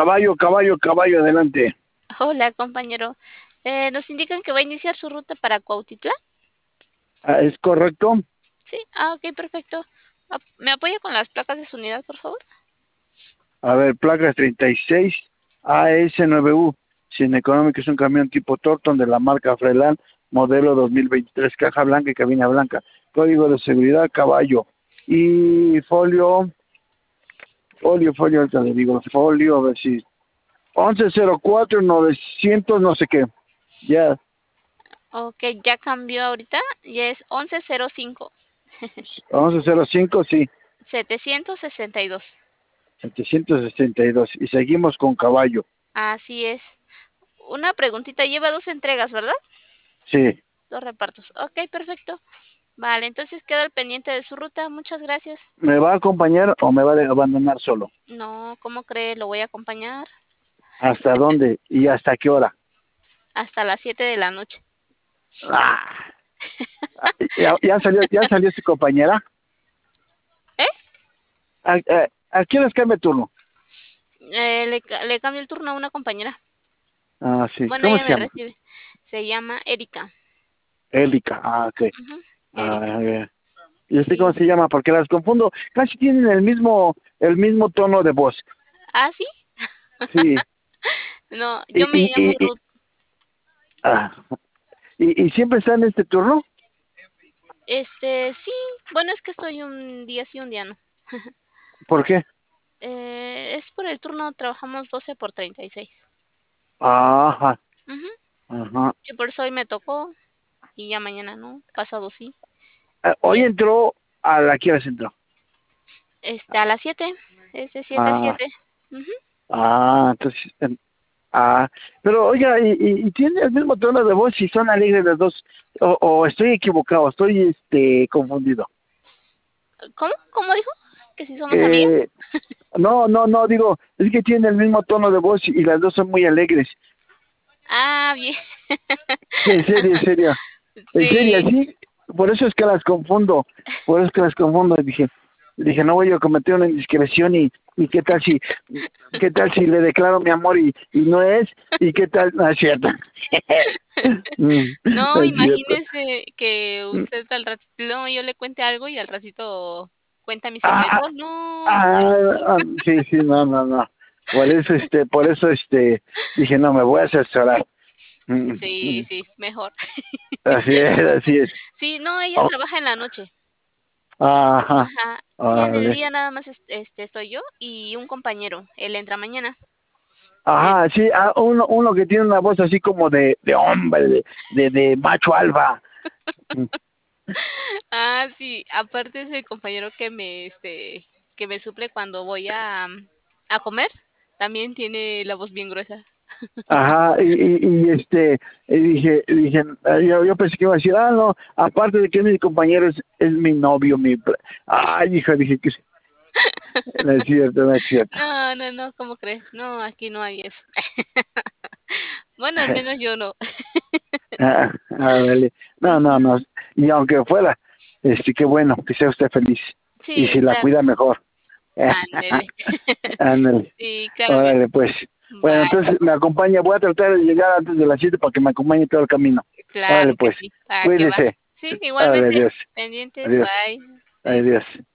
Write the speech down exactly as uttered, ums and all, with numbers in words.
Caballo, caballo, caballo, adelante. Hola, compañero. Eh, nos indican que va a iniciar su ruta para Cuautitlán. Ah, ¿es correcto? Sí, ah, ok, perfecto. Ap- ¿Me apoya con las placas de su unidad, por favor? A ver, placas treinta y seis A S nueve U. Sin económico es un camión tipo Torton de la marca Freeland, modelo dos mil veintitrés, caja blanca y cabina blanca. Código de seguridad, caballo. Y folio, folio, folio, ahorita le digo, folio, a ver si... once cero cuatro novecientos no sé qué. Ya, Ok, ya cambió ahorita. Ya es once cero cinco once cero cinco sí, setecientos sesenta y dos. setecientos sesenta y dos. Y seguimos con caballo. Así es. Una preguntita, lleva dos entregas, ¿verdad? Sí. Dos repartos. Ok, perfecto. Vale, entonces queda al pendiente de su ruta. Muchas gracias. ¿Me va a acompañar o me va a abandonar solo? No, ¿cómo cree? Lo voy a acompañar ¿Hasta dónde y hasta qué hora? hasta las siete de la noche. Ah, ¿ya, ya salió ya salió su compañera? ¿Eh? ¿A, a, a qué horas cambia turno? Eh, le, ca- le cambio el turno a una compañera. Ah, sí. Bueno, ¿Cómo ella se me llama? recibe. Se llama Erika. Élica. Ah, ok. Ujú, Erika. Ah, ok. ¿Y usted cómo Sí. se llama? Porque las confundo. Casi tienen el mismo el mismo tono de voz. ¿Ah, sí? Sí. No, Y, yo me y, llamo y, y, Ruth. ah, y, y siempre está en este turno. Este, sí. Bueno, es que estoy un día sí, un día no. ¿Por qué? Eh, es por el turno, trabajamos doce por treinta y seis. Ajá. Ujú. Ajá. Sí, por eso hoy me tocó y ya mañana no, pasado sí. Ah, Y hoy es, entró a la que hora entró. este, a las siete, es de siete a Ah, siete. Ujú. ah, entonces, em, ah, pero oiga, y, y, y tiene el mismo tono de voz y son alegres los dos, o, o estoy equivocado, estoy este confundido. ¿Cómo? ¿Cómo dijo? ¿Que si somos amigas? Eh, no, no, no, digo, es que tiene el mismo tono de voz y, y las dos son muy alegres. Ah, bien. Sí, en serio, en serio, en serio, Sí. sí, por eso es que las confundo, por eso es que las confundo, dije, dije, no voy a cometer una indiscreción y, y qué tal si, qué tal si le declaro mi amor y, y no es, y qué tal, no es cierto. Mm, No, no es cierto. imagínese que usted al ratito, no, yo le cuente algo y al ratito cuenta mi Ah, secreto. No. ah, ah, sí, sí, no, no, no. Por eso, este, por eso, este, dije, no, me voy a asesorar. Mm, Sí, mm. sí, mejor. Así es, así es. Sí, no, ella Oh, trabaja en la noche. ajá, Ajá. Sí, en el vale. día nada más es- este estoy yo y un compañero. Él entra mañana. Es- Ajá, sí, ah, uno, uno que tiene una voz así como de, de hombre, de, de, de macho alfa. Mm. Ah, sí, aparte es el compañero que me este que me suple cuando voy a a comer. También tiene la voz bien gruesa. Ajá, y, y, y este, y dije, dije, ah, yo, yo pensé que iba a decir, ah, no, aparte de que es mi compañero, es, es mi novio, mi... pr- Ay, hija, dije que sí. No es cierto, no es cierto. No, no, no, ¿cómo crees? No, aquí no hay eso. Bueno, al menos yo no. Ah, ándale. No, no, no. Ujú. Y aunque fuera, este, qué bueno, que sea usted feliz. Y Sí, si la claro. cuida mejor. Ándele. Ándale. Sí, claro que Órale, sí. pues. Bueno, Bye. entonces me acompaña. Voy a tratar de llegar antes de las siete para que me acompañe todo el camino. Claro Órale, que pues. sí. ¿Para qué va? Cuídese. Sí, Órale, igualmente. adiós. Pendientes. Adiós. Bye. Bye. Adiós.